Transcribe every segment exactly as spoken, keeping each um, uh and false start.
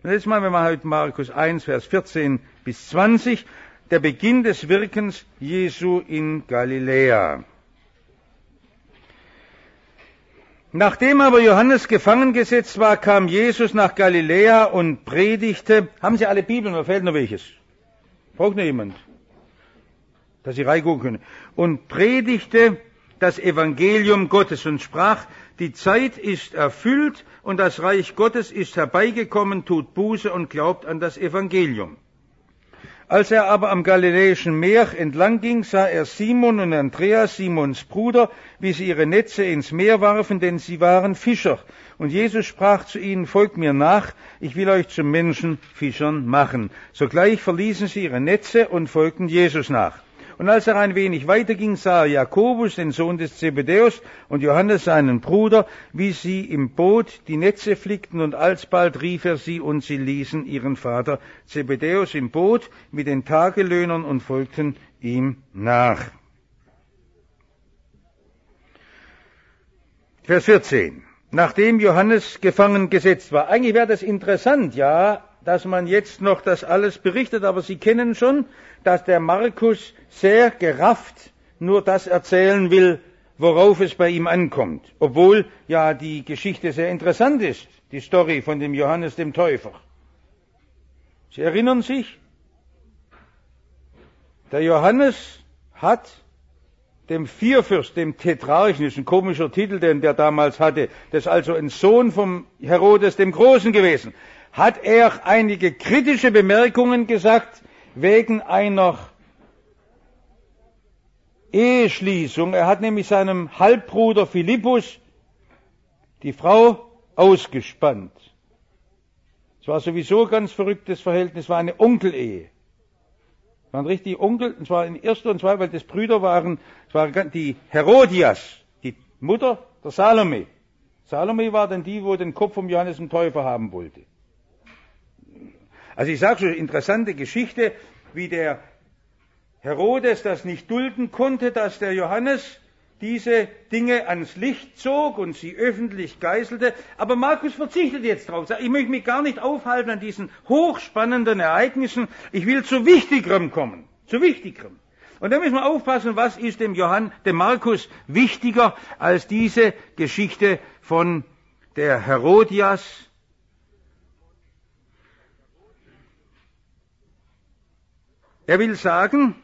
Und jetzt machen wir mal heute Markus eins, Vers vierzehn bis zwanzig, der Beginn des Wirkens Jesu in Galiläa. Nachdem aber Johannes gefangen gesetzt war, kam Jesus nach Galiläa und predigte. Haben Sie alle Bibeln, mir fehlt noch welches? Braucht noch jemand? Dass Sie reingucken können. Und predigte das Evangelium Gottes und sprach, die Zeit ist erfüllt und das Reich Gottes ist herbeigekommen, tut Buße und glaubt an das Evangelium. Als er aber am Galiläischen Meer entlang ging, sah er Simon und Andreas, Simons Bruder, wie sie ihre Netze ins Meer warfen, denn sie waren Fischer. Und Jesus sprach zu ihnen, folgt mir nach, ich will euch zu Menschenfischern machen. Sogleich verließen sie ihre Netze und folgten Jesus nach. Und als er ein wenig weiterging, sah er Jakobus, den Sohn des Zebedäus, und Johannes, seinen Bruder, wie sie im Boot die Netze flickten, und alsbald rief er sie, und sie ließen ihren Vater Zebedäus im Boot mit den Tagelöhnern und folgten ihm nach. Vers vierzehn. Nachdem Johannes gefangen gesetzt war. Eigentlich wäre das interessant, ja, dass man jetzt noch das alles berichtet, aber Sie kennen schon, dass der Markus sehr gerafft nur das erzählen will, worauf es bei ihm ankommt. Obwohl ja die Geschichte sehr interessant ist, die Story von dem Johannes dem Täufer. Sie erinnern sich? Der Johannes hat dem Vierfürst, dem Tetrarchen, ist ein komischer Titel, den der damals hatte, das ist also ein Sohn vom Herodes dem Großen gewesen, hat er einige kritische Bemerkungen gesagt wegen einer Eheschließung. Er hat nämlich seinem Halbbruder Philippus die Frau ausgespannt. Es war sowieso ein ganz verrücktes Verhältnis, es war eine Onkelehe. Es waren richtig Onkel, und zwar in erster und zweiter, weil das Brüder waren, es war die Herodias, die Mutter der Salome. Salome war dann die, wo den Kopf vom Johannes den Täufer haben wollte. Also ich sage schon, interessante Geschichte, wie der Herodes das nicht dulden konnte, dass der Johannes diese Dinge ans Licht zog und sie öffentlich geißelte. Aber Markus verzichtet jetzt drauf. Ich möchte mich gar nicht aufhalten an diesen hochspannenden Ereignissen. Ich will zu Wichtigerem kommen. Zu Wichtigerem. Und da müssen wir aufpassen, was ist dem Johann, dem Markus wichtiger als diese Geschichte von der Herodias. Er will sagen,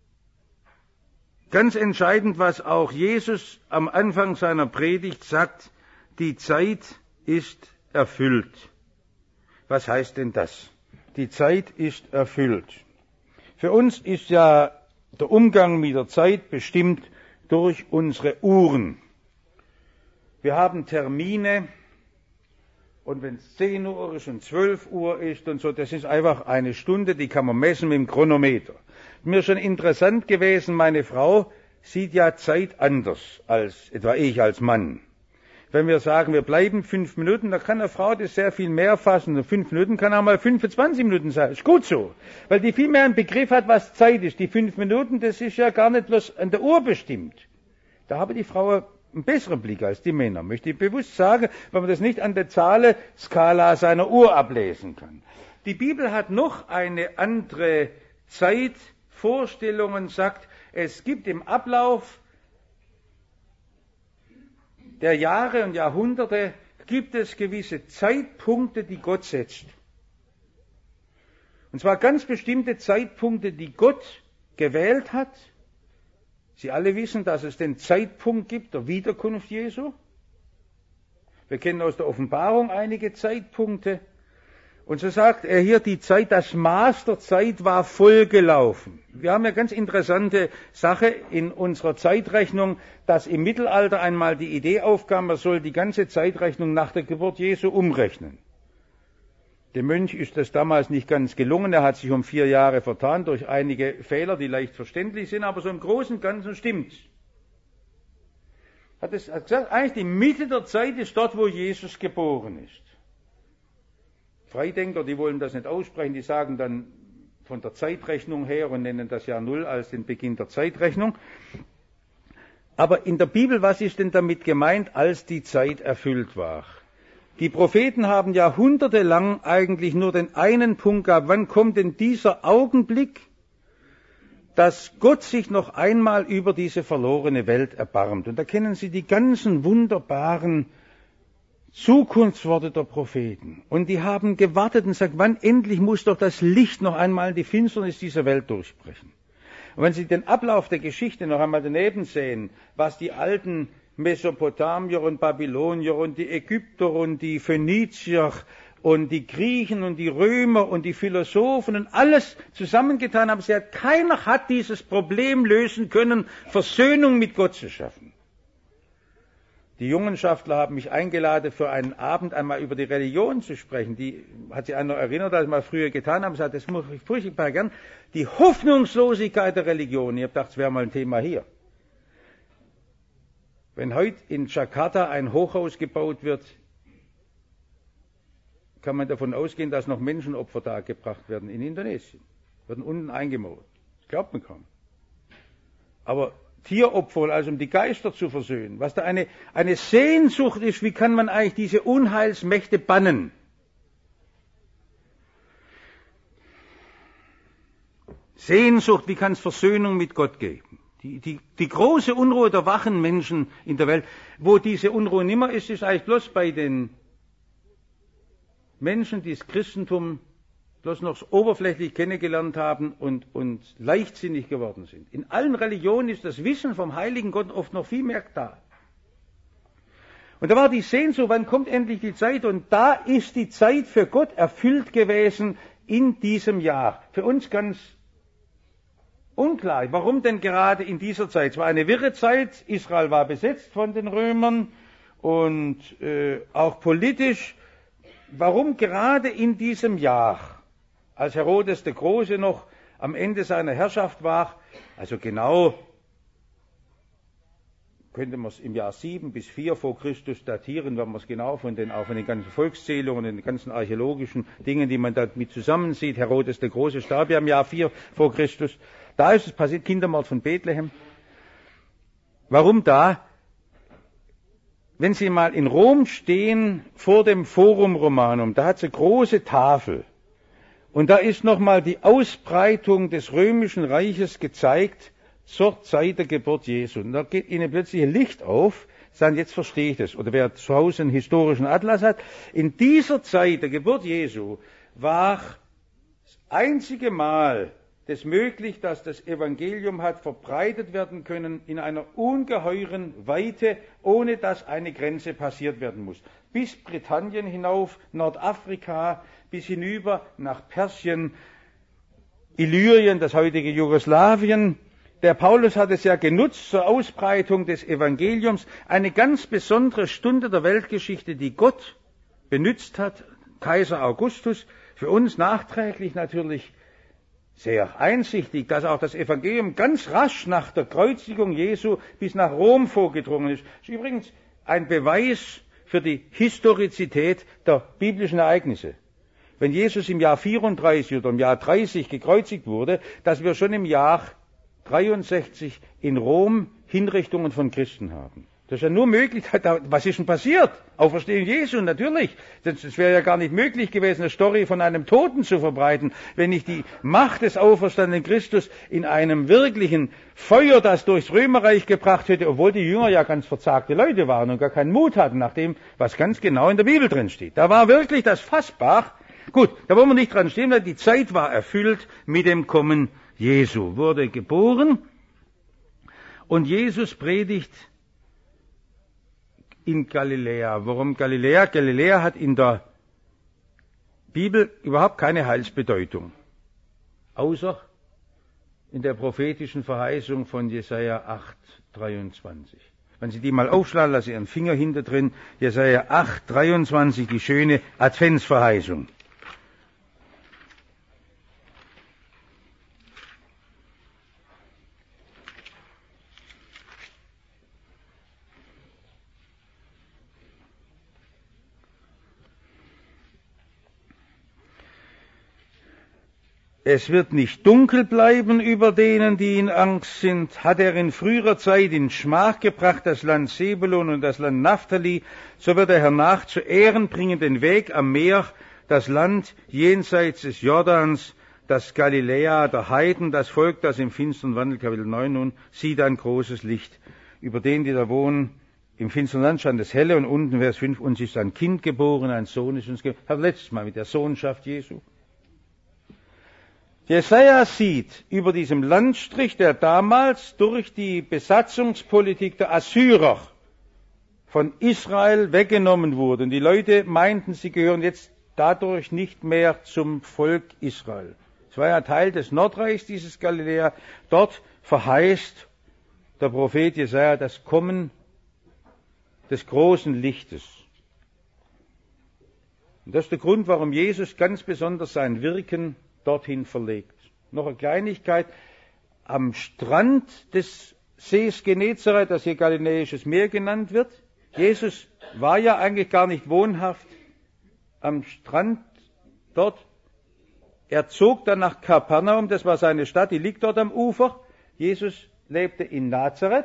ganz entscheidend, was auch Jesus am Anfang seiner Predigt sagt, die Zeit ist erfüllt. Was heißt denn das? Die Zeit ist erfüllt. Für uns ist ja der Umgang mit der Zeit bestimmt durch unsere Uhren. Wir haben Termine, und wenn es zehn Uhr ist und zwölf Uhr ist und so, das ist einfach eine Stunde, die kann man messen mit dem Chronometer. Mir ist schon interessant gewesen, meine Frau sieht ja Zeit anders als etwa ich als Mann. Wenn wir sagen, wir bleiben fünf Minuten, dann kann eine Frau das sehr viel mehr fassen. Und fünf Minuten kann auch mal fünfundzwanzig Minuten sein. Ist gut so. Weil die viel mehr einen Begriff hat, was Zeit ist. Die fünf Minuten, das ist ja gar nicht bloß an der Uhr bestimmt. Da habe die Frau einen besseren Blick als die Männer, möchte ich bewusst sagen, weil man das nicht an der Zahlenskala seiner Uhr ablesen kann. Die Bibel hat noch eine andere Zeitvorstellung und sagt, es gibt im Ablauf der Jahre und Jahrhunderte, gibt es gewisse Zeitpunkte, die Gott setzt. Und zwar ganz bestimmte Zeitpunkte, die Gott gewählt hat. Sie alle wissen, dass es den Zeitpunkt gibt der Wiederkunft Jesu. Wir kennen aus der Offenbarung einige Zeitpunkte. Und so sagt er hier, die Zeit, das Maß der Zeit war vollgelaufen. Wir haben ja ganz interessante Sache in unserer Zeitrechnung, dass im Mittelalter einmal die Idee aufkam, man soll die ganze Zeitrechnung nach der Geburt Jesu umrechnen. Dem Mönch ist das damals nicht ganz gelungen, er hat sich um vier Jahre vertan durch einige Fehler, die leicht verständlich sind, aber so im Großen und Ganzen stimmt's. Hat es hat gesagt, eigentlich die Mitte der Zeit ist dort, wo Jesus geboren ist. Freidenker, die wollen das nicht aussprechen, die sagen dann von der Zeitrechnung her und nennen das Jahr Null als den Beginn der Zeitrechnung. Aber in der Bibel, was ist denn damit gemeint, als die Zeit erfüllt war? Die Propheten haben jahrhundertelang eigentlich nur den einen Punkt gehabt, wann kommt denn dieser Augenblick, dass Gott sich noch einmal über diese verlorene Welt erbarmt. Und da kennen Sie die ganzen wunderbaren Zukunftsworte der Propheten. Und die haben gewartet und gesagt, wann endlich muss doch das Licht noch einmal die Finsternis dieser Welt durchbrechen. Und wenn Sie den Ablauf der Geschichte noch einmal daneben sehen, was die alten Mesopotamier und Babylonier und die Ägypter und die Phönizier und die Griechen und die Römer und die Philosophen und alles zusammengetan haben, sie hat, keiner hat dieses Problem lösen können, Versöhnung mit Gott zu schaffen. Die Jungenschaftler haben mich eingeladen, für einen Abend einmal über die Religion zu sprechen. Die hat sich einer erinnert, als ich mal früher getan habe, gesagt, das muss ich furchtbar gern. Die Hoffnungslosigkeit der Religion. Ich habe gedacht, das wäre mal ein Thema hier. Wenn heute in Jakarta ein Hochhaus gebaut wird, kann man davon ausgehen, dass noch Menschenopfer da gebracht werden in Indonesien. Werden unten eingemauert. Das glaubt man kaum. Aber Tieropfer, also um die Geister zu versöhnen, was da eine, eine Sehnsucht ist, wie kann man eigentlich diese Unheilsmächte bannen? Sehnsucht, wie kann es Versöhnung mit Gott geben? Die, die, die große Unruhe der wachen Menschen in der Welt, wo diese Unruhe nimmer ist, ist eigentlich bloß bei den Menschen, die das Christentum bloß noch oberflächlich kennengelernt haben und, und leichtsinnig geworden sind. In allen Religionen ist das Wissen vom heiligen Gott oft noch viel mehr da. Und da war die Sehnsucht, wann kommt endlich die Zeit? Und da ist die Zeit für Gott erfüllt gewesen in diesem Jahr. Für uns ganz unklar. Warum denn gerade in dieser Zeit? Es war eine wirre Zeit. Israel war besetzt von den Römern und äh, auch politisch. Warum gerade in diesem Jahr, als Herodes der Große noch am Ende seiner Herrschaft war, also genau könnte man es im Jahr sieben bis vier vor Christus datieren, wenn man es genau von den, auch von den ganzen Volkszählungen und den ganzen archäologischen Dingen, die man damit zusammensieht, Herodes der Große starb ja im Jahr vier vor Christus, da ist es passiert, Kindermord von Bethlehem. Warum da? Wenn Sie mal in Rom stehen, vor dem Forum Romanum, da hat es eine große Tafel. Und da ist nochmal die Ausbreitung des römischen Reiches gezeigt zur Zeit der Geburt Jesu. Und da geht Ihnen plötzlich ein Licht auf, sagen, jetzt verstehe ich das. Oder wer zu Hause einen historischen Atlas hat, in dieser Zeit der Geburt Jesu war das einzige Mal das möglich, dass das Evangelium hat verbreitet werden können in einer ungeheuren Weite, ohne dass eine Grenze passiert werden muss. Bis Britannien hinauf, Nordafrika, bis hinüber nach Persien, Illyrien, das heutige Jugoslawien. Der Paulus hat es ja genutzt zur Ausbreitung des Evangeliums, eine ganz besondere Stunde der Weltgeschichte, die Gott benutzt hat, Kaiser Augustus, für uns nachträglich natürlich sehr einsichtig, dass auch das Evangelium ganz rasch nach der Kreuzigung Jesu bis nach Rom vorgedrungen ist. Das ist übrigens ein Beweis für die Historizität der biblischen Ereignisse. Wenn Jesus im Jahr vierunddreißig oder im Jahr dreißig gekreuzigt wurde, dass wir schon im Jahr dreiundsechzig in Rom Hinrichtungen von Christen haben. Das ist ja nur möglich, was ist denn passiert? Auferstehung Jesu, natürlich. Es wäre ja gar nicht möglich gewesen, eine Story von einem Toten zu verbreiten, wenn nicht die Macht des auferstandenen Christus in einem wirklichen Feuer, das durchs Römerreich gebracht hätte, obwohl die Jünger ja ganz verzagte Leute waren und gar keinen Mut hatten, nach dem, was ganz genau in der Bibel drin steht. Da war wirklich das fassbar. Gut, da wollen wir nicht dran stehen, weil die Zeit war erfüllt mit dem Kommen Jesu. Wurde geboren und Jesus predigt in Galiläa. Warum Galiläa? Galiläa hat in der Bibel überhaupt keine Heilsbedeutung, außer in der prophetischen Verheißung von Jesaja acht, dreiundzwanzig. Wenn Sie die mal aufschlagen, lassen Sie Ihren Finger hinter drin, Jesaja acht, dreiundzwanzig, die schöne Adventsverheißung. Es wird nicht dunkel bleiben über denen, die in Angst sind. Hat er in früherer Zeit in Schmach gebracht, das Land Sebulun und das Land Naphtali, so wird er hernach zu Ehren bringen den Weg am Meer, das Land jenseits des Jordans, das Galiläa der Heiden, das Volk, das im finstern Wandel, Kapitel neun nun, sieht ein großes Licht. Über denen, die da wohnen, im finstern Land stand das Helle, und unten Vers fünf, uns ist ein Kind geboren, ein Sohn ist uns geboren. Das hat letztes Mal mit der Sohnschaft Jesu. Jesaja sieht über diesem Landstrich, der damals durch die Besatzungspolitik der Assyrer von Israel weggenommen wurde. Und die Leute meinten, sie gehören jetzt dadurch nicht mehr zum Volk Israel. Es war ja Teil des Nordreichs, dieses Galiläa. Dort verheißt der Prophet Jesaja das Kommen des großen Lichtes. Und das ist der Grund, warum Jesus ganz besonders sein Wirken dorthin verlegt. Noch eine Kleinigkeit. Am Strand des Sees Genezareth, das hier Galiläisches Meer genannt wird. Jesus war ja eigentlich gar nicht wohnhaft am Strand dort. Er zog dann nach Kapernaum, das war seine Stadt, die liegt dort am Ufer. Jesus lebte in Nazareth.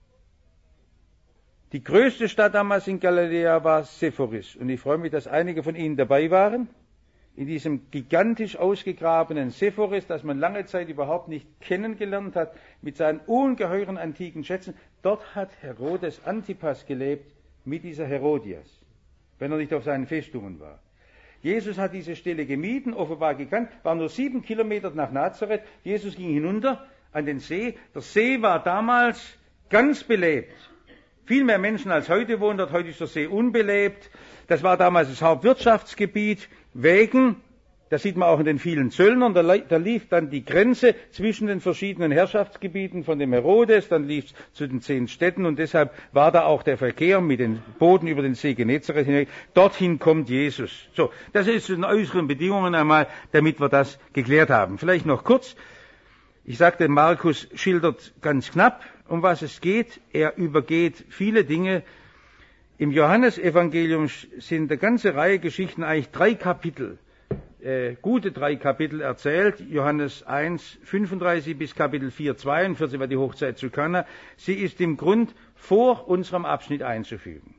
Die größte Stadt damals in Galiläa war Sephoris. Und ich freue mich, dass einige von Ihnen dabei waren. In diesem gigantisch ausgegrabenen Sephoris, das man lange Zeit überhaupt nicht kennengelernt hat, mit seinen ungeheuren antiken Schätzen. Dort hat Herodes Antipas gelebt mit dieser Herodias, wenn er nicht auf seinen Festungen war. Jesus hat diese Stelle gemieden, offenbar gekannt, war nur sieben Kilometer nach Nazareth. Jesus ging hinunter an den See. Der See war damals ganz belebt. Viel mehr Menschen als heute wohnen dort. Heute ist der See unbelebt. Das war damals das Hauptwirtschaftsgebiet. Wegen, das sieht man auch in den vielen Zöllnern, da, da lief dann die Grenze zwischen den verschiedenen Herrschaftsgebieten von dem Herodes, dann lief es zu den zehn Städten, und deshalb war da auch der Verkehr mit den Booten über den See Genezareth hinweg. Dorthin kommt Jesus. So, das ist zu den äußeren Bedingungen einmal, damit wir das geklärt haben. Vielleicht noch kurz. Ich sagte, Markus schildert ganz knapp, um was es geht. Er übergeht viele Dinge. Im Johannesevangelium sind eine ganze Reihe Geschichten, eigentlich drei Kapitel, äh, gute drei Kapitel erzählt. Johannes eins, fünfunddreißig bis Kapitel vier, zweiundvierzig war die Hochzeit zu Kana. Sie ist im Grund vor unserem Abschnitt einzufügen.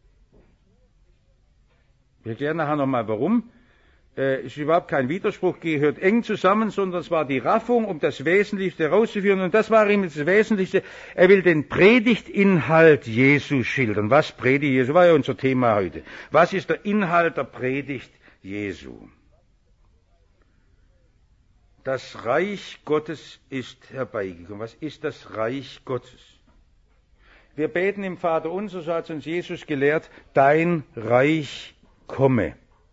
Wir erklären nachher nochmal warum. Es ist überhaupt kein Widerspruch, gehört eng zusammen, sondern es war die Raffung, um das Wesentlichste herauszuführen. Und das war ihm das Wesentlichste. Er will den Predigtinhalt Jesu schildern. Was predigt Jesu? War ja unser Thema heute. Was ist der Inhalt der Predigt Jesu? Das Reich Gottes ist herbeigekommen. Was ist das Reich Gottes? Wir beten im Vater unser, so hat uns Jesus gelehrt, dein Reich komme.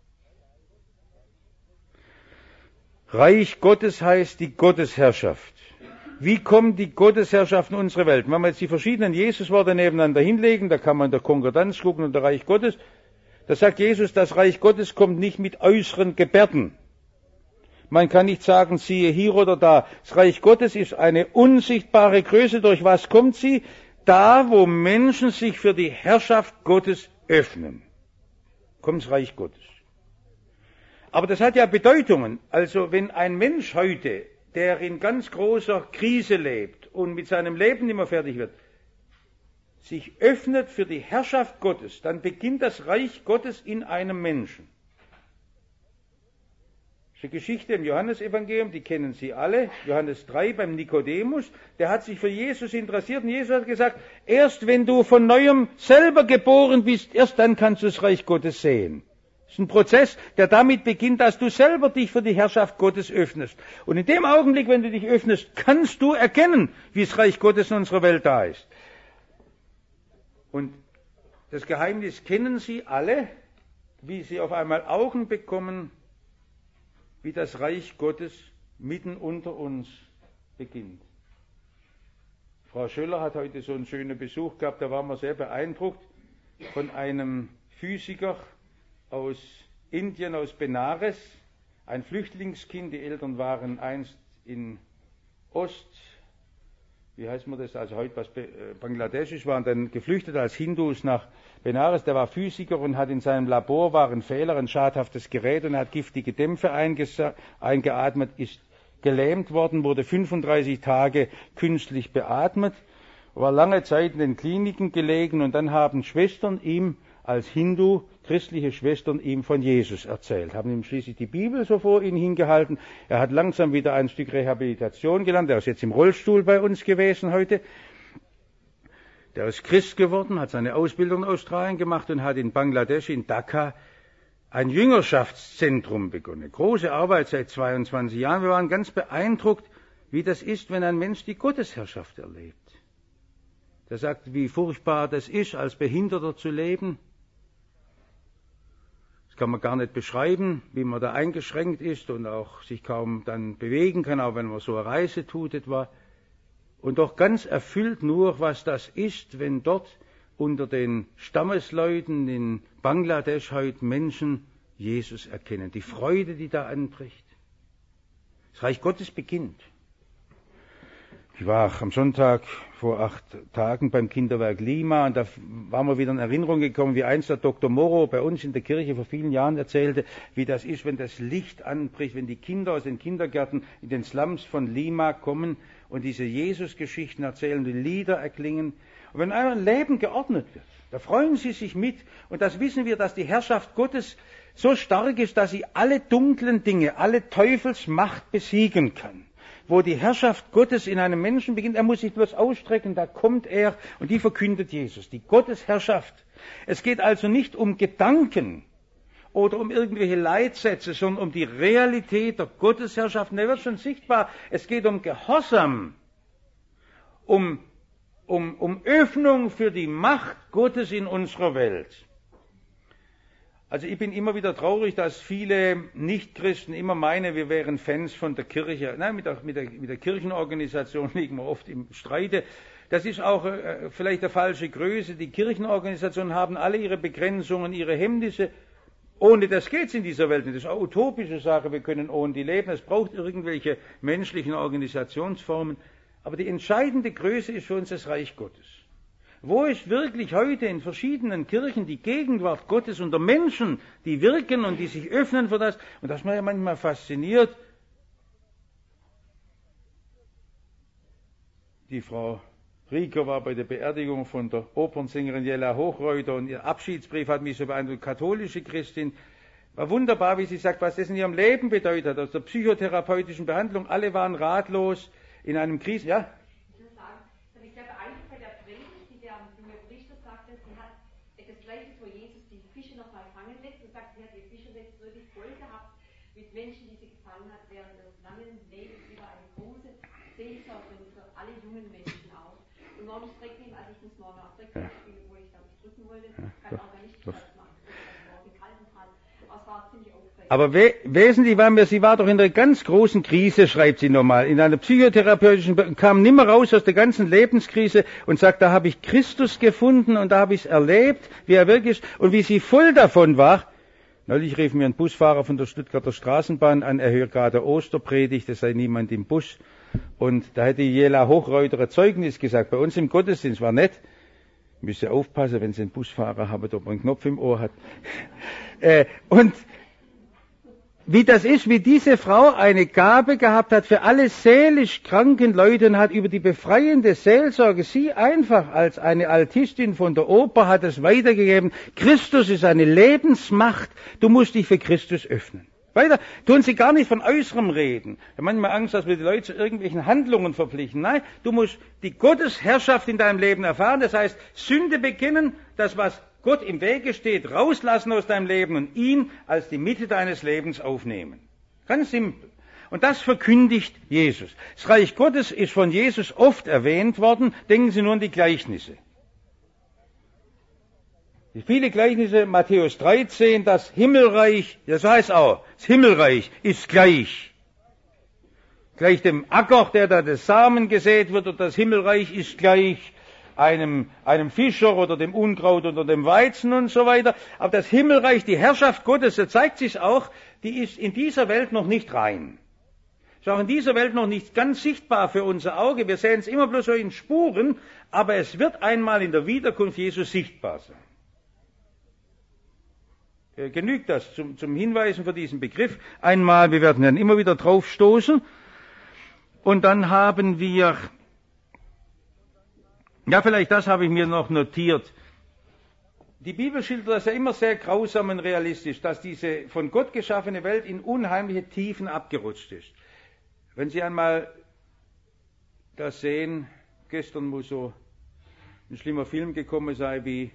Reich Gottes heißt die Gottesherrschaft. Wie kommt die Gottesherrschaft in unsere Welt? Wenn wir jetzt die verschiedenen Jesusworte nebeneinander hinlegen, da kann man in der Konkordanz gucken und der Reich Gottes, da sagt Jesus, das Reich Gottes kommt nicht mit äußeren Gebärden. Man kann nicht sagen, siehe hier oder da. Das Reich Gottes ist eine unsichtbare Größe. Durch was kommt sie? Da, wo Menschen sich für die Herrschaft Gottes öffnen, kommt das Reich Gottes. Aber das hat ja Bedeutungen. Also wenn ein Mensch heute, der in ganz großer Krise lebt und mit seinem Leben nicht mehr fertig wird, sich öffnet für die Herrschaft Gottes, dann beginnt das Reich Gottes in einem Menschen. Das ist eine Geschichte im Johannesevangelium, die kennen Sie alle. Johannes drei beim Nikodemus, der hat sich für Jesus interessiert und Jesus hat gesagt, erst wenn du von Neuem selber geboren bist, erst dann kannst du das Reich Gottes sehen. Das ist ein Prozess, der damit beginnt, dass du selber dich für die Herrschaft Gottes öffnest. Und in dem Augenblick, wenn du dich öffnest, kannst du erkennen, wie das Reich Gottes in unserer Welt da ist. Und das Geheimnis kennen Sie alle, wie Sie auf einmal Augen bekommen, wie das Reich Gottes mitten unter uns beginnt. Frau Schöller hat heute so einen schönen Besuch gehabt, da waren wir sehr beeindruckt von einem Physiker aus Indien, aus Benares, ein Flüchtlingskind. Die Eltern waren einst in Ost, wie heißt man das, also heute was Bangladeschisch, waren dann geflüchtet als Hindus nach Benares. Der war Physiker und hat in seinem Labor, war ein Fehler, ein schadhaftes Gerät, und er hat giftige Dämpfe eingeatmet, ist gelähmt worden, wurde fünfunddreißig Tage künstlich beatmet, war lange Zeit in den Kliniken gelegen und dann haben Schwestern ihm als Hindu, christliche Schwestern ihm von Jesus erzählt, haben ihm schließlich die Bibel so vor ihn hingehalten. Er hat langsam wieder ein Stück Rehabilitation gelernt, er ist jetzt im Rollstuhl bei uns gewesen heute. Der ist Christ geworden, hat seine Ausbildung in Australien gemacht und hat in Bangladesch, in Dhaka, ein Jüngerschaftszentrum begonnen. Große Arbeit seit zweiundzwanzig Jahren. Wir waren ganz beeindruckt, wie das ist, wenn ein Mensch die Gottesherrschaft erlebt. Der sagt, wie furchtbar das ist, als Behinderter zu leben. Das kann man gar nicht beschreiben, wie man da eingeschränkt ist und auch sich kaum dann bewegen kann, auch wenn man so eine Reise tut etwa. Und doch ganz erfüllt nur, was das ist, wenn dort unter den Stammesleuten in Bangladesch heute Menschen Jesus erkennen. Die Freude, die da anbricht. Das Reich Gottes beginnt. Ich war am Sonntag vor acht Tagen beim Kinderwerk Lima und da waren wir wieder in Erinnerung gekommen, wie einst der Doktor Morrow bei uns in der Kirche vor vielen Jahren erzählte, wie das ist, wenn das Licht anbricht, wenn die Kinder aus den Kindergärten in den Slums von Lima kommen und diese Jesus-Geschichten erzählen, die Lieder erklingen. Und wenn euer Leben geordnet wird, da freuen sie sich mit. Und das wissen wir, dass die Herrschaft Gottes so stark ist, dass sie alle dunklen Dinge, alle Teufelsmacht besiegen kann. Wo die Herrschaft Gottes in einem Menschen beginnt, er muss sich bloß ausstrecken, da kommt er und die verkündet Jesus, die Gottesherrschaft. Es geht also nicht um Gedanken oder um irgendwelche Leitsätze, sondern um die Realität der Gottesherrschaft. Und er wird schon sichtbar, es geht um Gehorsam, um Um, um Öffnung für die Macht Gottes in unserer Welt. Also ich bin immer wieder traurig, dass viele Nichtchristen immer meinen, wir wären Fans von der Kirche. Nein, mit der, mit der, mit der Kirchenorganisation liegen wir oft im Streite. Das ist auch äh, vielleicht eine falsche Größe. Die Kirchenorganisationen haben alle ihre Begrenzungen, ihre Hemmnisse. Ohne das geht's in dieser Welt nicht. Das ist eine utopische Sache, wir können ohne die leben. Es braucht irgendwelche menschlichen Organisationsformen. Aber die entscheidende Größe ist für uns das Reich Gottes. Wo ist wirklich heute in verschiedenen Kirchen die Gegenwart Gottes unter Menschen, die wirken und die sich öffnen für das? Und das ist mir ja manchmal fasziniert. Die Frau Rieker war bei der Beerdigung von der Opernsängerin Jella Hochreuter und ihr Abschiedsbrief hat mich so beeindruckt, katholische Christin. War wunderbar, wie sie sagt, was das in ihrem Leben bedeutet hat, aus der psychotherapeutischen Behandlung. Alle waren ratlos. In einem Krisen, ja? Ich muss sagen, das habe ich sehr beeindruckt bei der Predigt, die der junge Priester sagte, sie hat das Gleiche, wo Jesus die Fische nochmal fangen lässt und sagt, sie hat die Fische jetzt wirklich voll gehabt mit Menschen, die sie gefangen hat während des langen Lebens über eine große Seelsorge für alle jungen Menschen auch. Und morgen streckt ihm, als ich das morgen auch direkt spiele, wo ich da nicht drücken wollte, kann auch gar nicht Spaß machen. Morgen kalten Fall. Aber es war ziemlich aufregend. Aber we wesentlich war mir, sie war doch in einer ganz großen Krise, schreibt sie nochmal, in einer psychotherapeutischen, kam nimmer raus aus der ganzen Lebenskrise und sagt, da habe ich Christus gefunden und da habe ich es erlebt, wie er wirklich ist und wie sie voll davon war. Neulich rief mir ein Busfahrer von der Stuttgarter Straßenbahn an, er hört gerade Osterpredigt, es sei niemand im Bus. Und da hätte Jella Hochreuter ein Zeugnis gesagt, bei uns im Gottesdienst war nett. Müsst ihr aufpassen, wenn Sie einen Busfahrer haben, ob er einen Knopf im Ohr hat. äh, und wie das ist, wie diese Frau eine Gabe gehabt hat für alle seelisch kranken Leute und hat über die befreiende Seelsorge sie einfach als eine Altistin von der Oper hat es weitergegeben. Christus ist eine Lebensmacht, du musst dich für Christus öffnen. Weiter tun sie gar nicht von Äußerem reden. Ich habe manchmal Angst, dass wir die Leute zu irgendwelchen Handlungen verpflichten. Nein, du musst die Gottesherrschaft in deinem Leben erfahren. Das heißt, Sünde bekennen, das was Gott im Wege steht, rauslassen aus deinem Leben und ihn als die Mitte deines Lebens aufnehmen. Ganz simpel. Und das verkündigt Jesus. Das Reich Gottes ist von Jesus oft erwähnt worden. Denken Sie nur an die Gleichnisse. Die viele Gleichnisse, Matthäus dreizehn, das Himmelreich, das heißt auch, das Himmelreich ist gleich. Gleich dem Acker, der da des Samen gesät wird, und das Himmelreich ist gleich einem, einem Fischer oder dem Unkraut oder dem Weizen und so weiter. Aber das Himmelreich, die Herrschaft Gottes, da zeigt sich auch, die ist in dieser Welt noch nicht rein. Ist auch in dieser Welt noch nicht ganz sichtbar für unser Auge. Wir sehen es immer bloß so in Spuren, aber es wird einmal in der Wiederkunft Jesus sichtbar sein. Genügt das zum, zum Hinweisen für diesen Begriff. Einmal, wir werden dann immer wieder drauf stoßen. Und dann haben wir, ja vielleicht das habe ich mir noch notiert, die Bibel schildert das ja immer sehr grausam und realistisch, dass diese von Gott geschaffene Welt in unheimliche Tiefen abgerutscht ist. Wenn Sie einmal das sehen, gestern muss so ein schlimmer Film gekommen sein, wie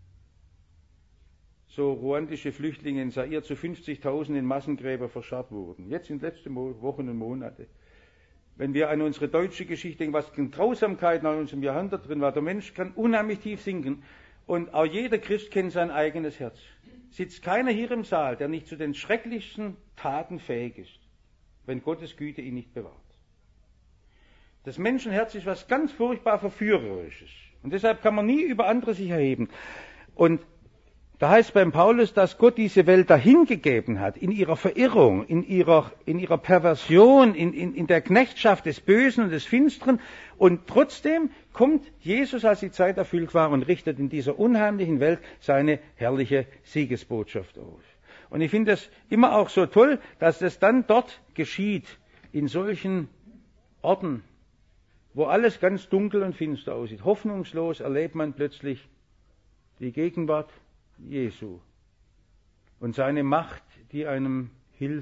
so ruandische Flüchtlinge in Zaire zu fünfzigtausend in Massengräber verscharrt wurden. Jetzt in den letzten Wochen und Monaten. Wenn wir an unsere deutsche Geschichte denken, was in Grausamkeit nach unserem Jahrhundert drin war, der Mensch kann unheimlich tief sinken. Und auch jeder Christ kennt sein eigenes Herz. Sitzt keiner hier im Saal, der nicht zu den schrecklichsten Taten fähig ist, wenn Gottes Güte ihn nicht bewahrt. Das Menschenherz ist was ganz furchtbar Verführerisches. Und deshalb kann man nie über andere sich erheben. Und da heißt beim Paulus, dass Gott diese Welt dahingegeben hat, in ihrer Verirrung, in ihrer, in ihrer Perversion, in, in, in der Knechtschaft des Bösen und des Finsteren. Und trotzdem kommt Jesus, als die Zeit erfüllt war, und richtet in dieser unheimlichen Welt seine herrliche Siegesbotschaft aus. Und ich finde es immer auch so toll, dass das dann dort geschieht, in solchen Orten, wo alles ganz dunkel und finster aussieht. Hoffnungslos erlebt man plötzlich die Gegenwart Jesu und seine Macht, die einem hilft,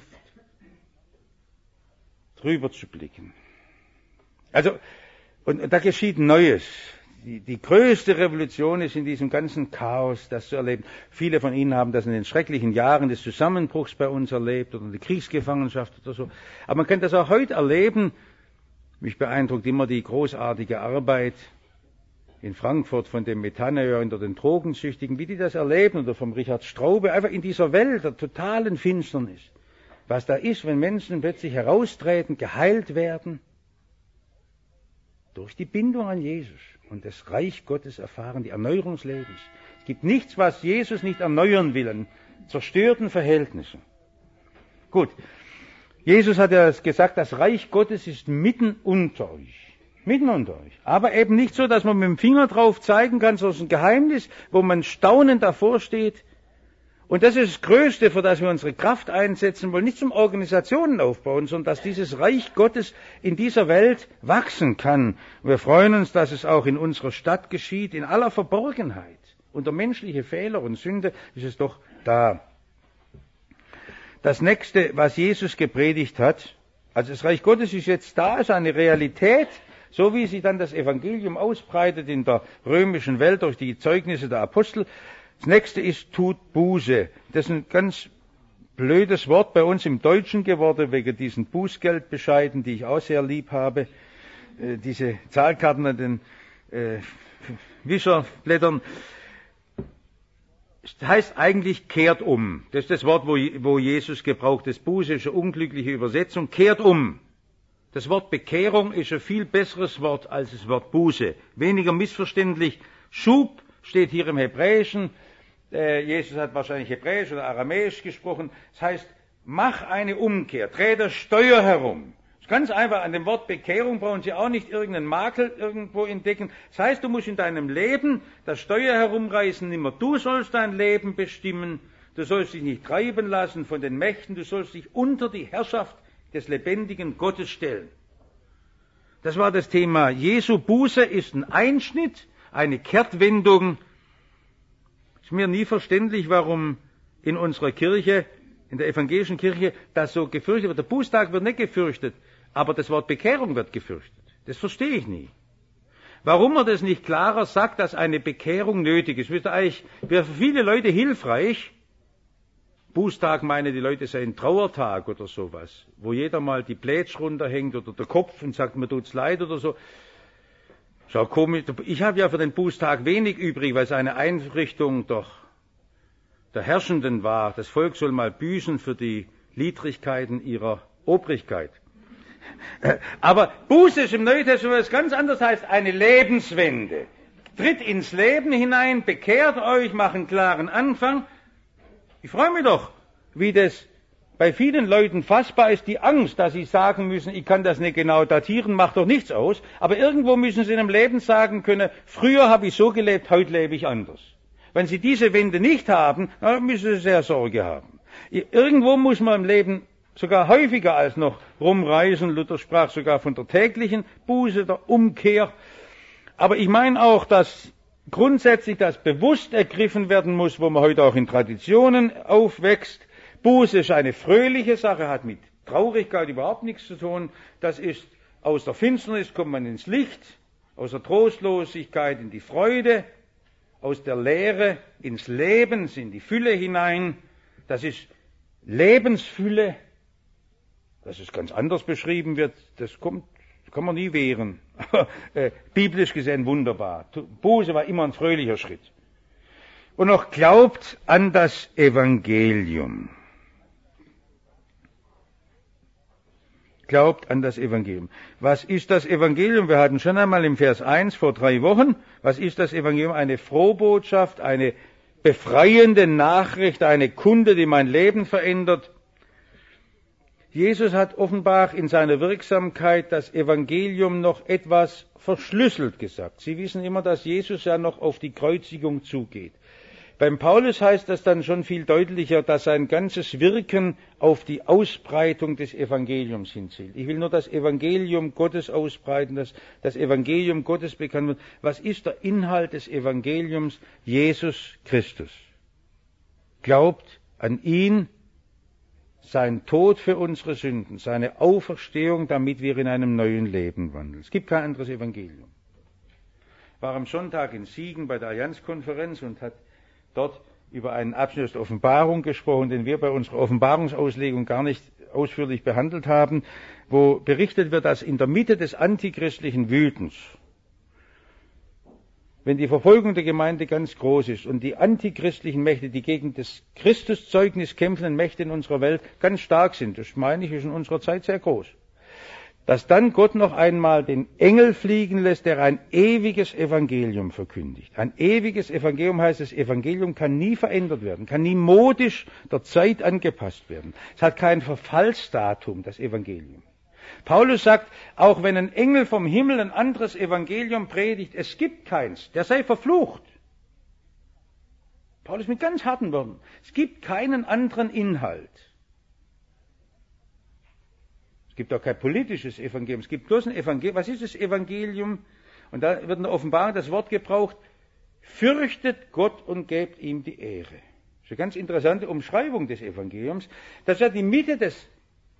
drüber zu blicken. Also, und da geschieht Neues. Die, die größte Revolution ist in diesem ganzen Chaos, das zu erleben. Viele von Ihnen haben das in den schrecklichen Jahren des Zusammenbruchs bei uns erlebt oder die Kriegsgefangenschaft oder so. Aber man kann das auch heute erleben. Mich beeindruckt immer die großartige Arbeit in Frankfurt von dem Metanayer unter den Drogensüchtigen, wie die das erleben, oder vom Richard Straube, einfach in dieser Welt der totalen Finsternis. Was da ist, wenn Menschen plötzlich heraustreten, geheilt werden, durch die Bindung an Jesus und das Reich Gottes erfahren, die Erneuerung des Lebens. Es gibt nichts, was Jesus nicht erneuern will, an zerstörten Verhältnissen. Gut, Jesus hat ja gesagt, das Reich Gottes ist mitten unter euch. Mitten unter euch. Aber eben nicht so, dass man mit dem Finger drauf zeigen kann, so ist ein Geheimnis, wo man staunend davor steht. Und das ist das Größte, für das wir unsere Kraft einsetzen wollen, nicht zum Organisationen aufbauen, sondern dass dieses Reich Gottes in dieser Welt wachsen kann. Und wir freuen uns, dass es auch in unserer Stadt geschieht, in aller Verborgenheit. Unter menschliche Fehler und Sünde ist es doch da. Das nächste, was Jesus gepredigt hat, also das Reich Gottes ist jetzt da, ist eine Realität, so wie sich dann das Evangelium ausbreitet in der römischen Welt durch die Zeugnisse der Apostel. Das nächste ist, tut Buße. Das ist ein ganz blödes Wort bei uns im Deutschen geworden, wegen diesen Bußgeldbescheiden, die ich auch sehr lieb habe. Äh, diese Zahlkarten an den äh, Wischerblättern. Das heißt eigentlich, kehrt um. Das ist das Wort, wo, wo Jesus gebraucht. Das Buße ist eine unglückliche Übersetzung. Kehrt um. Das Wort Bekehrung ist ein viel besseres Wort als das Wort Buße. Weniger missverständlich. Schub steht hier im Hebräischen. Äh, Jesus hat wahrscheinlich Hebräisch oder Aramäisch gesprochen. Das heißt, mach eine Umkehr. Dreh das Steuer herum. Das ist ganz einfach. An dem Wort Bekehrung brauchen Sie auch nicht irgendeinen Makel irgendwo entdecken. Das heißt, du musst in deinem Leben das Steuer herumreißen. Nimmer du sollst dein Leben bestimmen. Du sollst dich nicht treiben lassen von den Mächten. Du sollst dich unter die Herrschaft des lebendigen Gottes stellen. Das war das Thema. Jesu Buße ist ein Einschnitt, eine Kehrtwendung. Ist mir nie verständlich, warum in unserer Kirche, in der evangelischen Kirche, das so gefürchtet wird. Der Bußtag wird nicht gefürchtet, aber das Wort Bekehrung wird gefürchtet. Das verstehe ich nie. Warum man das nicht klarer sagt, dass eine Bekehrung nötig ist. Wisst ihr eigentlich, wäre für viele Leute hilfreich. Bußtag meine, die Leute seien Trauertag oder sowas, wo jeder mal die Plätsch runterhängt oder der Kopf und sagt, mir tut's leid oder so. Schau komisch, ich habe ja für den Bußtag wenig übrig, weil es eine Einrichtung doch der Herrschenden war. Das Volk soll mal büßen für die Widrigkeiten ihrer Obrigkeit. Aber Buße ist im Neuen Testament was ganz anderes, heißt eine Lebenswende. Tritt ins Leben hinein, bekehrt euch, macht einen klaren Anfang. Ich freue mich doch, wie das bei vielen Leuten fassbar ist, die Angst, dass sie sagen müssen, ich kann das nicht genau datieren, macht doch nichts aus. Aber irgendwo müssen sie in ihrem Leben sagen können, früher habe ich so gelebt, heute lebe ich anders. Wenn sie diese Wende nicht haben, dann müssen sie sehr Sorge haben. Irgendwo muss man im Leben sogar häufiger als noch rumreisen. Luther sprach sogar von der täglichen Buße, der Umkehr. Aber ich meine auch, dass grundsätzlich das bewusst ergriffen werden muss, wo man heute auch in Traditionen aufwächst. Buße ist eine fröhliche Sache, hat mit Traurigkeit überhaupt nichts zu tun. Das ist, aus der Finsternis kommt man ins Licht, aus der Trostlosigkeit in die Freude, aus der Leere ins Leben, in die Fülle hinein. Das ist Lebensfülle, dass es ganz anders beschrieben wird, das kommt, kann man nie wehren. Aber äh, biblisch gesehen wunderbar. Buße war immer ein fröhlicher Schritt. Und noch glaubt an das Evangelium. Glaubt an das Evangelium. Was ist das Evangelium? Wir hatten schon einmal im Vers eins vor drei Wochen, was ist das Evangelium? Eine Frohbotschaft, eine befreiende Nachricht, eine Kunde, die mein Leben verändert. Jesus hat offenbar in seiner Wirksamkeit das Evangelium noch etwas verschlüsselt gesagt. Sie wissen immer, dass Jesus ja noch auf die Kreuzigung zugeht. Beim Paulus heißt das dann schon viel deutlicher, dass sein ganzes Wirken auf die Ausbreitung des Evangeliums hinzielt. Ich will nur das Evangelium Gottes ausbreiten, dass das Evangelium Gottes bekannt wird. Was ist der Inhalt des Evangeliums? Jesus Christus. Glaubt an ihn, sein Tod für unsere Sünden, seine Auferstehung, damit wir in einem neuen Leben wandeln. Es gibt kein anderes Evangelium. Ich war am Sonntag in Siegen bei der Allianzkonferenz und hat dort über einen Abschnitt der Offenbarung gesprochen, den wir bei unserer Offenbarungsauslegung gar nicht ausführlich behandelt haben, wo berichtet wird, dass in der Mitte des antichristlichen Wütens, wenn die Verfolgung der Gemeinde ganz groß ist und die antichristlichen Mächte, die gegen das Christuszeugnis kämpfenden Mächte in unserer Welt ganz stark sind, das meine ich, ist in unserer Zeit sehr groß, dass dann Gott noch einmal den Engel fliegen lässt, der ein ewiges Evangelium verkündigt. Ein ewiges Evangelium heißt, das Evangelium kann nie verändert werden, kann nie modisch der Zeit angepasst werden. Es hat kein Verfallsdatum, das Evangelium. Paulus sagt, auch wenn ein Engel vom Himmel ein anderes Evangelium predigt, es gibt keins, der sei verflucht. Paulus mit ganz harten Worten. Es gibt keinen anderen Inhalt. Es gibt auch kein politisches Evangelium, es gibt bloß ein Evangelium. Was ist das Evangelium? Und da wird in der Offenbarung das Wort gebraucht, fürchtet Gott und gebt ihm die Ehre. Das ist eine ganz interessante Umschreibung des Evangeliums. Das ist ja die Mitte des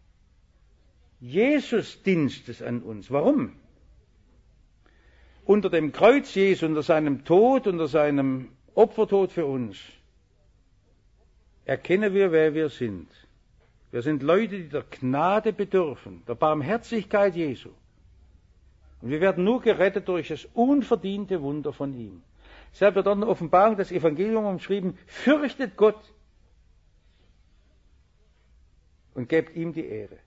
Jesus-Dienstes an uns. Warum? Unter dem Kreuz Jesu, unter seinem Tod, unter seinem Opfertod für uns, erkennen wir, wer wir sind. Wir sind Leute, die der Gnade bedürfen, der Barmherzigkeit Jesu. Und wir werden nur gerettet durch das unverdiente Wunder von ihm. Deshalb wird dort in der Offenbarung das Evangelium umschrieben, fürchtet Gott und gebt ihm die Ehre.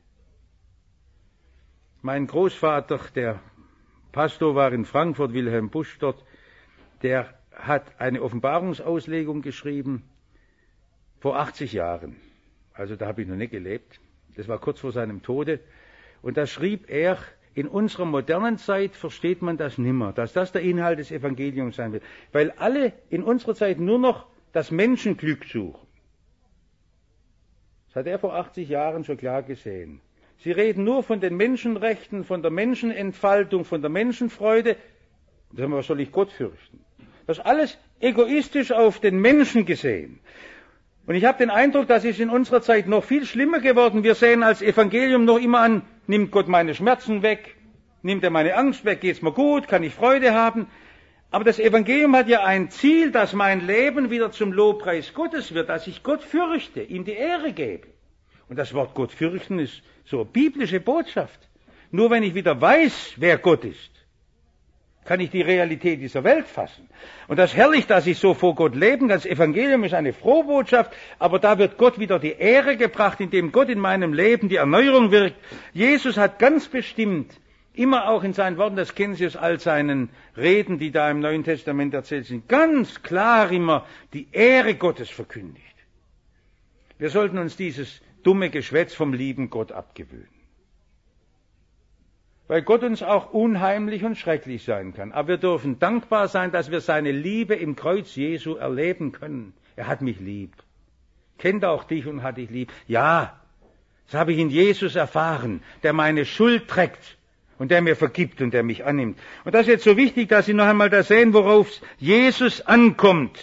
Mein Großvater, der Pastor war in Frankfurt, Wilhelm Busch dort, der hat eine Offenbarungsauslegung geschrieben vor achtzig Jahren. Also da habe ich noch nicht gelebt. Das war kurz vor seinem Tode. Und da schrieb er, in unserer modernen Zeit versteht man das nimmer, dass das der Inhalt des Evangeliums sein wird. Weil alle in unserer Zeit nur noch das Menschenglück suchen. Das hat er vor achtzig Jahren schon klar gesehen. Sie reden nur von den Menschenrechten, von der Menschenentfaltung, von der Menschenfreude. Was soll ich Gott fürchten? Das ist alles egoistisch auf den Menschen gesehen. Und ich habe den Eindruck, das ist in unserer Zeit noch viel schlimmer geworden. Wir sehen als Evangelium noch immer an, nimmt Gott meine Schmerzen weg, nimmt er meine Angst weg, geht's mir gut, kann ich Freude haben. Aber das Evangelium hat ja ein Ziel, dass mein Leben wieder zum Lobpreis Gottes wird, dass ich Gott fürchte, ihm die Ehre gebe. Und das Wort Gott fürchten ist so eine biblische Botschaft. Nur wenn ich wieder weiß, wer Gott ist, kann ich die Realität dieser Welt fassen. Und das ist herrlich, dass ich so vor Gott leben kann. Das Evangelium ist eine Frohbotschaft, aber da wird Gott wieder die Ehre gebracht, indem Gott in meinem Leben die Erneuerung wirkt. Jesus hat ganz bestimmt, immer auch in seinen Worten, das kennen Sie aus all seinen Reden, die da im Neuen Testament erzählt sind, ganz klar immer die Ehre Gottes verkündigt. Wir sollten uns dieses dumme Geschwätz vom lieben Gott abgewöhnen. Weil Gott uns auch unheimlich und schrecklich sein kann. Aber wir dürfen dankbar sein, dass wir seine Liebe im Kreuz Jesu erleben können. Er hat mich lieb. Kennt auch dich und hat dich lieb. Ja, Das habe ich in Jesus erfahren, der meine Schuld trägt und der mir vergibt und der mich annimmt. Und das ist jetzt so wichtig, dass Sie noch einmal da sehen, worauf Jesus ankommt.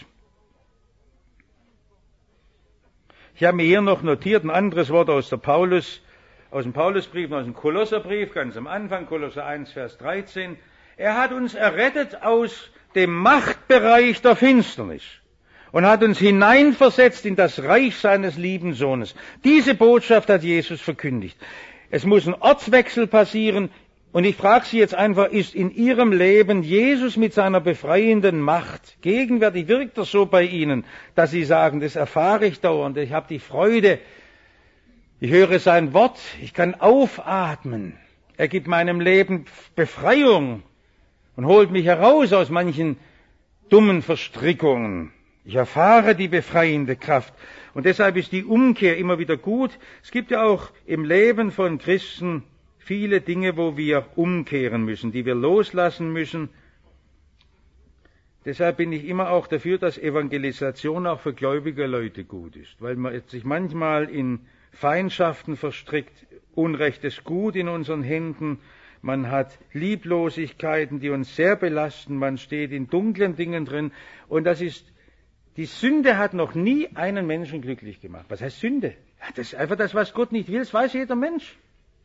Ich habe mir hier noch notiert ein anderes Wort aus der Paulus, aus dem Paulusbrief, aus dem Kolosserbrief, ganz am Anfang, Kolosser eins, Vers dreizehn. Er hat uns errettet aus dem Machtbereich der Finsternis und hat uns hineinversetzt in das Reich seines lieben Sohnes. Diese Botschaft hat Jesus verkündigt. Es muss ein Ortswechsel passieren. Und ich frage Sie jetzt einfach, ist in Ihrem Leben Jesus mit seiner befreienden Macht gegenwärtig? Wirkt das so bei Ihnen, dass Sie sagen, das erfahre ich dauernd, ich habe die Freude, ich höre sein Wort, ich kann aufatmen, er gibt meinem Leben Befreiung und holt mich heraus aus manchen dummen Verstrickungen. Ich erfahre die befreiende Kraft. Und deshalb ist die Umkehr immer wieder gut. Es gibt ja auch im Leben von Christen viele Dinge, wo wir umkehren müssen, die wir loslassen müssen. Deshalb bin ich immer auch dafür, dass Evangelisation auch für gläubige Leute gut ist, weil man sich manchmal in Feindschaften verstrickt, unrechtes Gut in unseren Händen, man hat Lieblosigkeiten, die uns sehr belasten, man steht in dunklen Dingen drin und das ist, die Sünde hat noch nie einen Menschen glücklich gemacht. Was heißt Sünde? Ja, das ist einfach das, was Gott nicht will, das weiß jeder Mensch.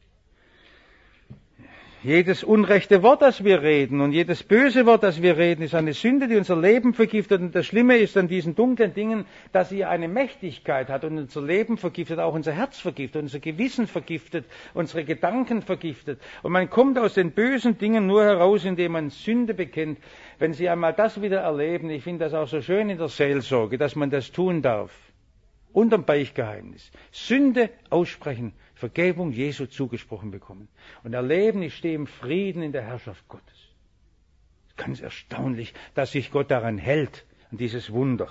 Jedes unrechte Wort, das wir reden und jedes böse Wort, das wir reden, ist eine Sünde, die unser Leben vergiftet. Und das Schlimme ist an diesen dunklen Dingen, dass sie eine Mächtigkeit hat und unser Leben vergiftet, auch unser Herz vergiftet, unser Gewissen vergiftet, unsere Gedanken vergiftet. Und man kommt aus den bösen Dingen nur heraus, indem man Sünde bekennt. Wenn Sie einmal das wieder erleben, ich finde das auch so schön in der Seelsorge, dass man das tun darf. Unterm Beichtgeheimnis. Sünde aussprechen, Vergebung Jesu zugesprochen bekommen. Und erleben, ich stehe im Frieden in der Herrschaft Gottes. Es ist ganz erstaunlich, dass sich Gott daran hält, an dieses Wunder.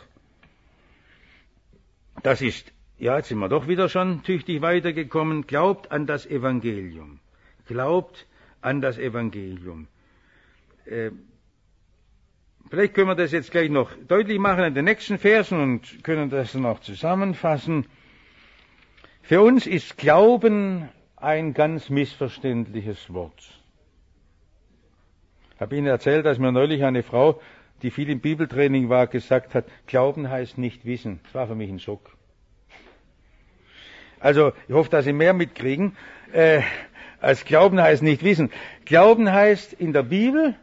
Das ist, ja, jetzt sind wir doch wieder schon tüchtig weitergekommen. Glaubt an das Evangelium. Glaubt an das Evangelium. Äh, Vielleicht können wir das jetzt gleich noch deutlich machen in den nächsten Versen und können das noch zusammenfassen. Für uns ist Glauben ein ganz missverständliches Wort. Ich habe Ihnen erzählt, dass mir neulich eine Frau, die viel im Bibeltraining war, gesagt hat, Glauben heißt nicht wissen. Das war für mich ein Schock. Also, ich hoffe, dass Sie mehr mitkriegen. Äh, als Glauben heißt nicht wissen. Glauben heißt in der Bibel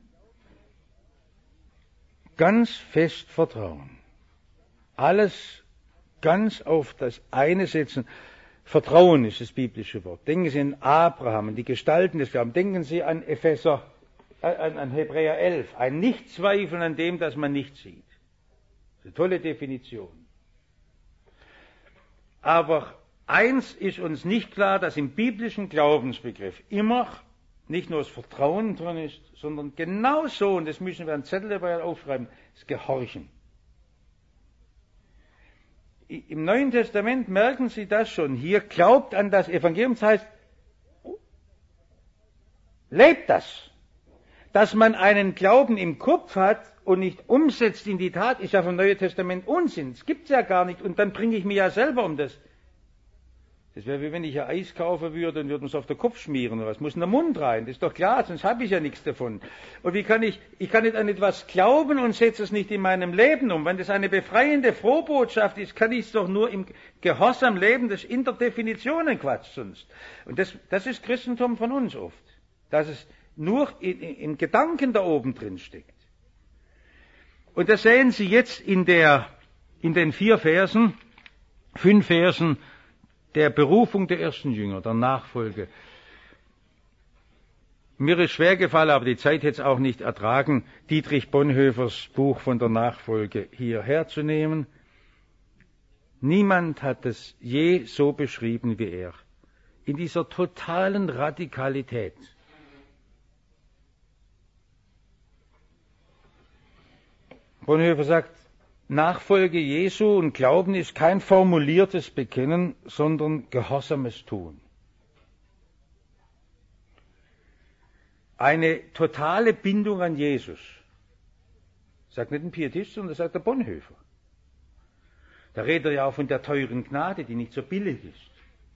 ganz fest vertrauen. Alles ganz auf das eine setzen. Vertrauen ist das biblische Wort. Denken Sie an Abraham, an die Gestalten des Glaubens. Denken Sie an Epheser, an, an Hebräer elf. Ein Nichtzweifeln an dem, das man nicht sieht. Das ist eine tolle Definition. Aber eins ist uns nicht klar, dass im biblischen Glaubensbegriff immer nicht nur das Vertrauen drin ist, sondern genauso, und das müssen wir an Zettel dabei aufschreiben, das Gehorchen. Im Neuen Testament merken Sie das schon. Hier glaubt an das Evangelium, das heißt, lebt das. Dass man einen Glauben im Kopf hat und nicht umsetzt in die Tat, ist ja vom Neuen Testament Unsinn. Das gibt's ja gar nicht und dann bringe ich mich ja selber um das. Das wäre wie wenn ich ein Eis kaufen würde und würde es auf den Kopf schmieren oder was. Muss in den Mund rein, das ist doch klar, sonst habe ich ja nichts davon. Und wie kann ich, ich kann nicht an etwas glauben und setze es nicht in meinem Leben um. Wenn das eine befreiende Frohbotschaft ist, kann ich es doch nur im Gehorsam leben, das ist in der Definition ein Quatsch sonst. Und das, das ist Christentum von uns oft. Dass es nur in, in Gedanken da oben drin steckt. Und das sehen Sie jetzt in der, in den vier Versen, fünf Versen, der Berufung der ersten Jünger, der Nachfolge. Mir ist schwer gefallen, aber die Zeit hätte es auch nicht ertragen, Dietrich Bonhoeffers Buch von der Nachfolge hierher zu nehmen. Niemand hat es je so beschrieben wie er. In dieser totalen Radikalität. Bonhoeffer sagt, Nachfolge Jesu und Glauben ist kein formuliertes Bekennen, sondern gehorsames Tun. Eine totale Bindung an Jesus. Sagt nicht ein Pietist, sondern das sagt der Bonhoeffer. Da redet er ja auch von der teuren Gnade, die nicht so billig ist.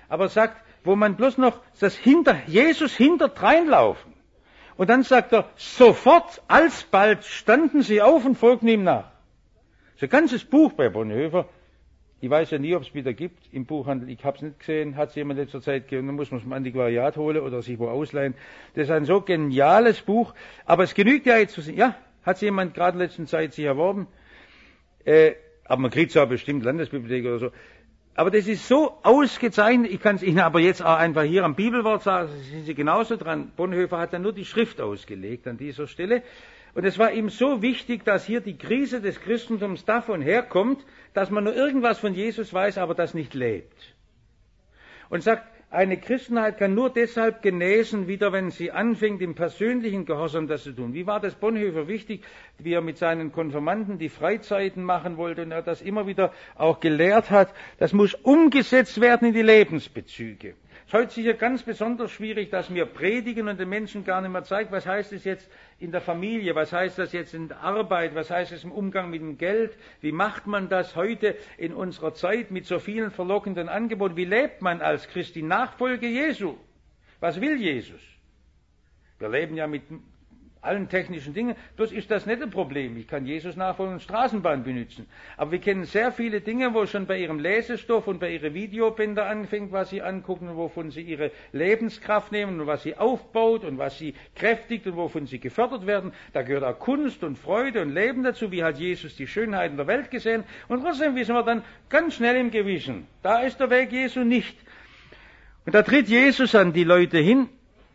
Aber er sagt, wo man bloß noch das hinter, Jesus hinterdreinlaufen. Und dann sagt er, sofort, alsbald standen sie auf und folgten ihm nach. So ein ganzes Buch bei Bonhoeffer. Ich weiß ja nie, ob es wieder gibt im Buchhandel. Ich habe es nicht gesehen. Hat es jemand in letzter Zeit gegeben? Dann muss man es im Antiquariat holen oder sich wo ausleihen. Das ist ein so geniales Buch. Aber es genügt ja jetzt zu sehen. Ja, hat es jemand gerade in letzter Zeit sich erworben. Äh, aber man kriegt es auch bestimmt Landesbibliothek oder so. Aber das ist so ausgezeichnet. Ich kann es Ihnen aber jetzt auch einfach hier am Bibelwort sagen. Da sind Sie genauso dran. Bonhoeffer hat dann nur die Schrift ausgelegt an dieser Stelle. Und es war ihm so wichtig, dass hier die Krise des Christentums davon herkommt, dass man nur irgendwas von Jesus weiß, aber das nicht lebt. Und sagt, eine Christenheit kann nur deshalb genesen, wieder wenn sie anfängt, im persönlichen Gehorsam das zu tun. Wie war das Bonhoeffer wichtig, wie er mit seinen Konfirmanden die Freizeiten machen wollte und er das immer wieder auch gelehrt hat. Das muss umgesetzt werden in die Lebensbezüge. Es ist heute sicher ganz besonders schwierig, dass wir predigen und den Menschen gar nicht mehr zeigen, was heißt es jetzt in der Familie, was heißt das jetzt in der Arbeit, was heißt es im Umgang mit dem Geld, wie macht man das heute in unserer Zeit mit so vielen verlockenden Angeboten, wie lebt man als Christ die Nachfolge Jesu? Was will Jesus? Wir leben ja mit allen technischen Dingen, bloß ist das nicht ein Problem. Ich kann Jesus nachfolgen und Straßenbahn benutzen. Aber wir kennen sehr viele Dinge, wo schon bei ihrem Lesestoff und bei ihren Videobänder anfängt, was sie angucken und wovon sie ihre Lebenskraft nehmen und was sie aufbaut und was sie kräftigt und wovon sie gefördert werden. Da gehört auch Kunst und Freude und Leben dazu, wie hat Jesus die Schönheiten der Welt gesehen. Und trotzdem wissen wir dann ganz schnell im Gewissen, da ist der Weg Jesu nicht. Und da tritt Jesus an die Leute hin.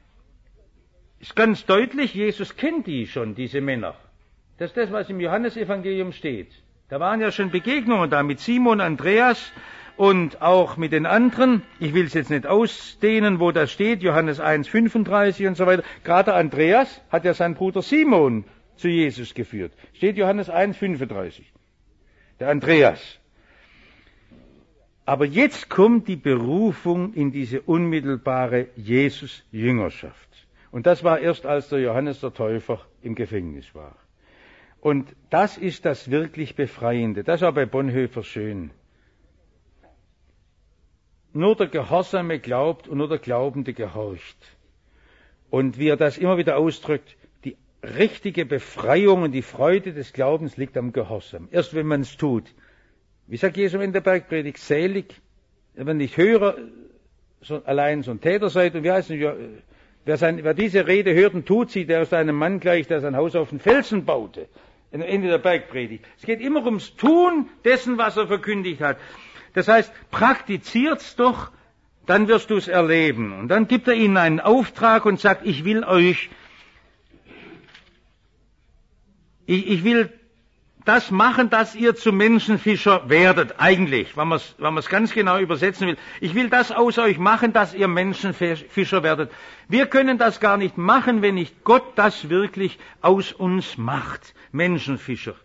Ist ganz deutlich, Jesus kennt die schon, diese Männer. Das ist das, was im Johannesevangelium steht. Da waren ja schon Begegnungen da mit Simon, Andreas und auch mit den anderen. Ich will es jetzt nicht ausdehnen, wo das steht, Johannes eins, fünfunddreißig und so weiter. Gerade Andreas hat ja seinen Bruder Simon zu Jesus geführt. Steht Johannes eins, fünfunddreißig. Der Andreas. Aber jetzt kommt die Berufung in diese unmittelbare Jesus-Jüngerschaft. Und das war erst, als der Johannes der Täufer im Gefängnis war. Und das ist das wirklich Befreiende. Das war bei Bonhoeffer schön. Nur der Gehorsame glaubt und nur der Glaubende gehorcht. Und wie er das immer wieder ausdrückt, die richtige Befreiung und die Freude des Glaubens liegt am Gehorsam. Erst wenn man es tut. Wie sagt Jesus in der Bergpredigt, selig, wenn nicht Hörer so allein so ein Täter seid. Und wie heißt es? Wer, sein, wer diese Rede hört und tut sie, der ist einem Mann gleich, der sein Haus auf den Felsen baute. Am Ende der Bergpredigt. Es geht immer ums Tun dessen, was er verkündigt hat. Das heißt, praktiziert's doch, dann wirst du es erleben. Und dann gibt er ihnen einen Auftrag und sagt, ich will euch, ich, ich will das machen, dass ihr zu Menschenfischer werdet, eigentlich, wenn man es wenn man's ganz genau übersetzen will. Ich will das aus euch machen, dass ihr Menschenfischer werdet. Wir können das gar nicht machen, wenn nicht Gott das wirklich aus uns macht. Menschenfischer.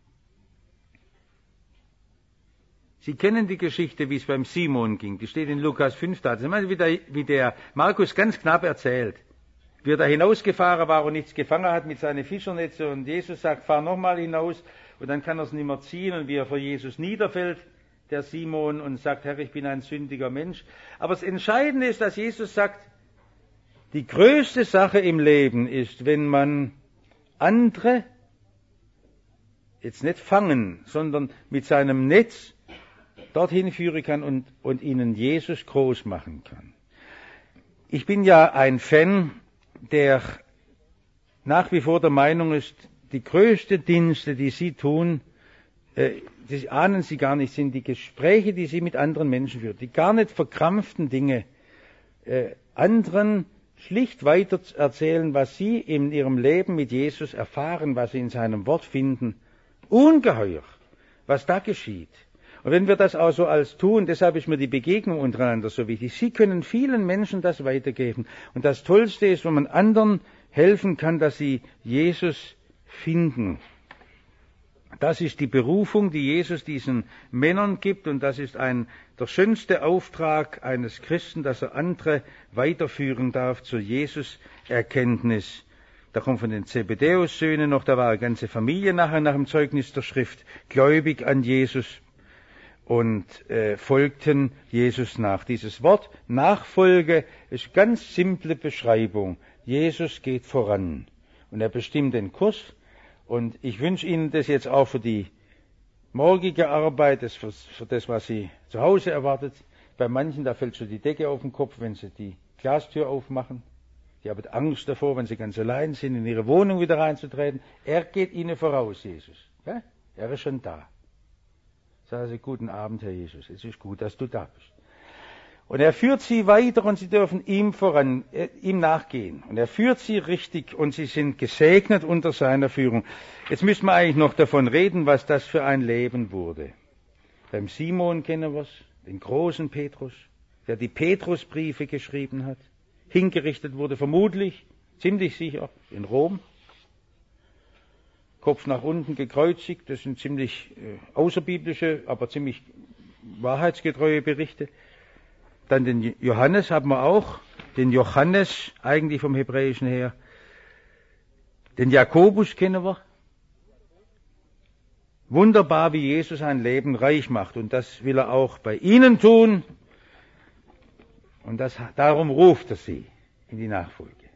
Sie kennen die Geschichte, wie es beim Simon ging. Die steht in Lukas fünf da. Das ist wie der, wie der Markus ganz knapp erzählt. Wie er da hinausgefahren war und nichts gefangen hat mit seinen Fischernetze und Jesus sagt, fahr nochmal hinaus und dann kann er es nicht mehr ziehen und wie er vor Jesus niederfällt, der Simon, und sagt, Herr, ich bin ein sündiger Mensch. Aber das Entscheidende ist, dass Jesus sagt, die größte Sache im Leben ist, wenn man andere jetzt nicht fangen, sondern mit seinem Netz dorthin führen kann und, und ihnen Jesus groß machen kann. Ich bin ja ein Fan, der nach wie vor der Meinung ist, die größte Dienste, die Sie tun, äh, das ahnen Sie gar nicht, sind die Gespräche, die Sie mit anderen Menschen führen, die gar nicht verkrampften Dinge, äh, anderen schlicht weiter erzählen, was Sie in Ihrem Leben mit Jesus erfahren, was Sie in seinem Wort finden. Ungeheuer, was da geschieht. Und wenn wir das auch so als tun, deshalb ist mir die Begegnung untereinander so wichtig. Sie können vielen Menschen das weitergeben. Und das Tollste ist, wenn man anderen helfen kann, dass sie Jesus finden. Das ist die Berufung, die Jesus diesen Männern gibt. Und das ist ein, der schönste Auftrag eines Christen, dass er andere weiterführen darf zur Jesus-Erkenntnis. Da kommt von den Zebedäus-Söhnen noch, da war eine ganze Familie nachher nach dem Zeugnis der Schrift gläubig an Jesus. und äh, folgten Jesus nach. Dieses Wort Nachfolge ist ganz simple Beschreibung. Jesus geht voran und er bestimmt den Kurs. Und ich wünsche Ihnen das jetzt auch für die morgige Arbeit, das für, für das, was Sie zu Hause erwartet. Bei manchen, da fällt schon die Decke auf den Kopf, wenn sie die Glastür aufmachen. Die haben Angst davor, wenn sie ganz allein sind, in ihre Wohnung wieder reinzutreten. Er geht ihnen voraus, Jesus. Ja? Er ist schon da. Sagen Sie, guten Abend, Herr Jesus. Es ist gut, dass du da bist. Und er führt sie weiter und sie dürfen ihm voran, äh, ihm nachgehen. Und er führt sie richtig und sie sind gesegnet unter seiner Führung. Jetzt müssen wir eigentlich noch davon reden, was das für ein Leben wurde. Beim Simon kennen wir es, den großen Petrus, der die Petrusbriefe geschrieben hat, hingerichtet wurde, vermutlich, ziemlich sicher, in Rom. Kopf nach unten gekreuzigt, das sind ziemlich äh, außerbiblische, aber ziemlich wahrheitsgetreue Berichte. Dann den Johannes haben wir auch, den Johannes, eigentlich vom Hebräischen her. Den Jakobus kennen wir. Wunderbar, wie Jesus ein Leben reich macht. Und das will er auch bei Ihnen tun. Und das, darum ruft er sie in die Nachfolge.